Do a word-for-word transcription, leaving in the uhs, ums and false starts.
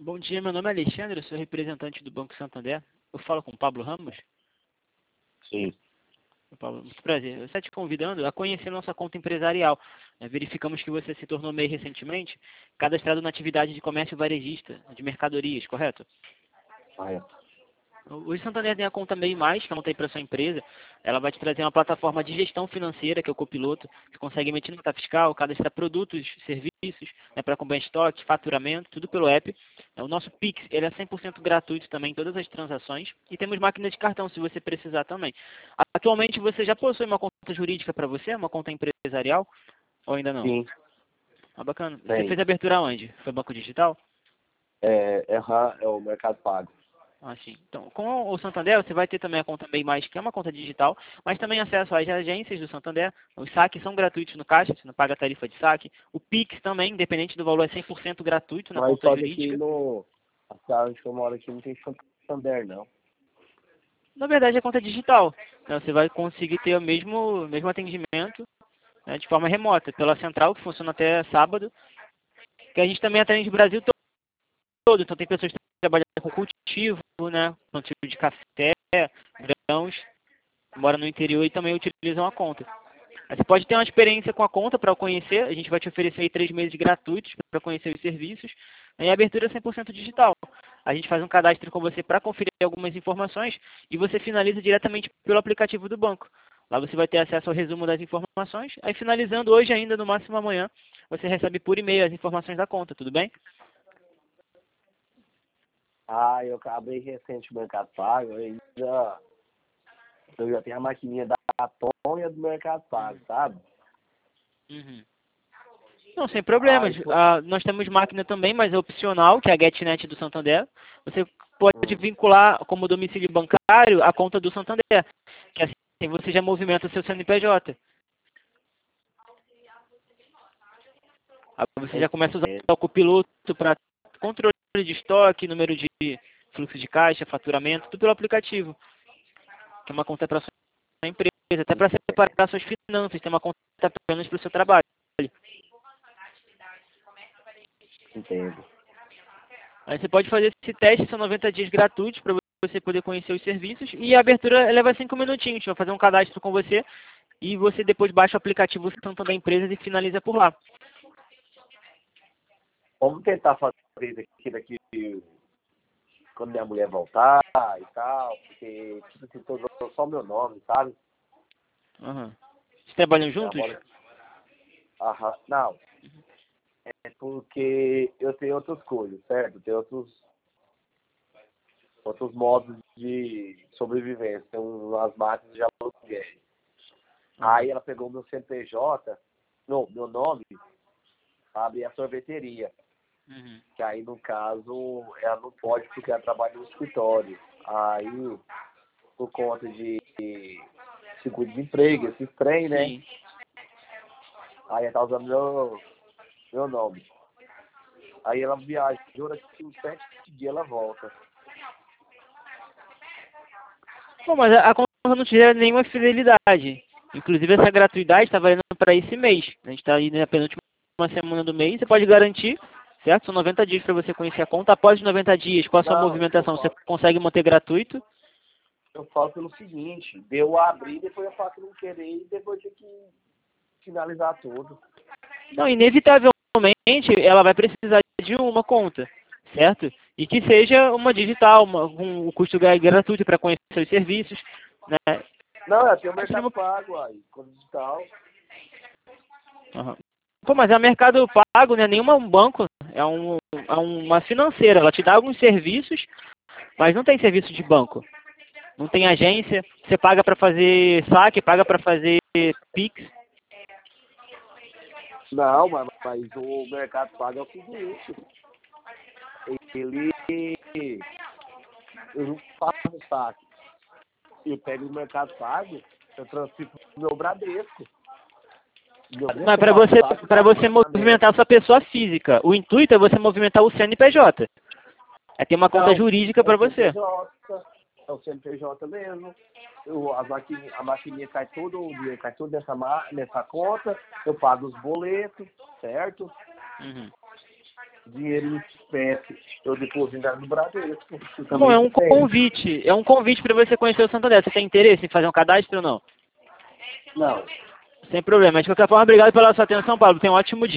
Bom dia, meu nome é Alexandre, eu sou representante do Banco Santander. Eu falo com o Pablo Ramos. Sim. Pablo, muito prazer. Eu estou te convidando a conhecer nossa conta empresarial. É, verificamos que você se tornou M E I recentemente, cadastrado na atividade de comércio varejista, de mercadorias, correto? Correto. O Santander tem a conta M E I mais, que eu montei para sua empresa. Ela vai te trazer uma plataforma de gestão financeira, que é o Copiloto, que consegue emitir nota fiscal, cadastrar produtos, serviços, né, para comprar em estoque, faturamento, tudo pelo app. O nosso Pix, ele é cem por cento gratuito também, todas as transações. E temos máquina de cartão, se você precisar também. Atualmente, você já possui uma conta jurídica para você, uma conta empresarial? Ou ainda não? Sim. Ah, bacana. Você Tem. fez a abertura onde? Foi Banco Digital? É, é, ra- é o Mercado Pago. Ah, sim. Então, com o Santander, você vai ter também a conta M E I mais, que é uma conta digital, mas também acesso às agências do Santander. Os saques são gratuitos no caixa, você não paga tarifa de saque. O Pix também, independente do valor, é cem por cento gratuito na Mas conta só que aqui jurídica. no... A cidade onde eu moro aqui não tem Santander, não. Na verdade, é conta digital. Então, você vai conseguir ter o mesmo, mesmo atendimento, né, de forma remota, pela central, que funciona até sábado, que a gente também atende o Brasil todo. Então, tem pessoas que trabalham com cultivo, né, plantio de café, grãos, moram no interior e também utilizam a conta. Aí você pode ter uma experiência com a conta para conhecer. A gente vai te oferecer aí três meses gratuitos para conhecer os serviços. E a abertura é cem por cento digital. A gente faz um cadastro com você para conferir algumas informações e você finaliza diretamente pelo aplicativo do banco. Lá você vai ter acesso ao resumo das informações. Aí finalizando hoje ainda, no máximo amanhã, você recebe por e-mail as informações da conta, tudo bem? Ah, eu acabei recente o Mercado Pago, eu ainda... Eu já tenho a maquininha da Atom e a do Mercado Pago, sabe? Uhum. Não, sem Ah, problemas. então... Ah, nós temos máquina também, mas é opcional, que é a GetNet do Santander. Você pode Hum, vincular como domicílio bancário a conta do Santander, que assim você já movimenta o seu C N P J. Aí você já começa a usar entendo. o copiloto para controle de estoque, número de fluxo de caixa, faturamento, tudo pelo aplicativo. Que é uma conta para sua empresa, até para separar suas finanças, tem uma conta apenas para o seu trabalho. Entendo. Aí você pode fazer esse teste, são noventa dias gratuitos para você poder conhecer os serviços. E a abertura leva cinco minutinhos. A gente vai fazer um cadastro com você e você depois baixa o aplicativo Santander Empresas e finaliza por lá. Vamos tentar fazer isso aqui daqui quando minha mulher voltar e tal, porque tipo assim, tô usando só o meu nome, sabe? Uhum. Vocês trabalham Ela juntos? mora... Aham. Não, é porque eu tenho outras coisas, certo? Tem outros, outros modos de sobrevivência, tem umas máquinas de aluguel. Uhum. Aí ela pegou meu C N P J, não, meu nome, para abrir a sorveteria. Uhum. Que aí, no caso, ela não pode porque ela trabalha no escritório. Aí, por conta de seguro-desemprego, esses trem, né? Sim. Aí ela tá usando meu, meu nome. Aí ela viajou, daqui uns sete dias ela volta. Bom, mas a a conta não te gera nenhuma fidelidade. Inclusive, essa gratuidade está valendo para esse mês. A gente está aí na penúltima semana do mês. Você pode garantir, certo? São noventa dias para você conhecer a conta. Após os noventa dias, com a sua Não, eu movimentação, você falo, consegue manter gratuito. eu falo pelo seguinte, deu abrir, depois eu faço não querer e depois tinha que finalizar tudo. Não, inevitavelmente, ela vai precisar de uma conta, certo? E que seja uma digital, uma, com um custo gra- gratuito para conhecer os serviços, né? Não, eu tenho o Cadastre Mercado uma- Pago aí, coisa digital. Aham. Pô, mas é um mercado pago, não é nenhuma um banco, é, um, é uma financeira. Ela te dá alguns serviços, mas não tem serviço de banco. Não tem agência, você paga para fazer saque, paga para fazer Pix. Não, mas, mas o Mercado Pago é o seguinte, ele eu não faço saque. Eu pego o Mercado Pago, eu transfiro pro meu Bradesco. Meu Mas Bradesco eu para faço você, saque, para faço você movimentar a pagamento. sua pessoa física, o intuito é você movimentar o C N P J. É ter uma conta Não, jurídica é o para você. C N P J, é o C N P J mesmo. Eu, a, maquininha, a maquininha cai todo, o dinheiro cai tudo nessa, ma- nessa conta, eu pago os boletos, certo? Uhum. dinheiro em espécie, eu deposito no Bradesco. Bom, é um convite, é um convite para você conhecer o Santander. Você tem interesse em fazer um cadastro ou não? Não. Sem problema. De qualquer forma, obrigado pela sua atenção, Pablo. Tenha um ótimo dia.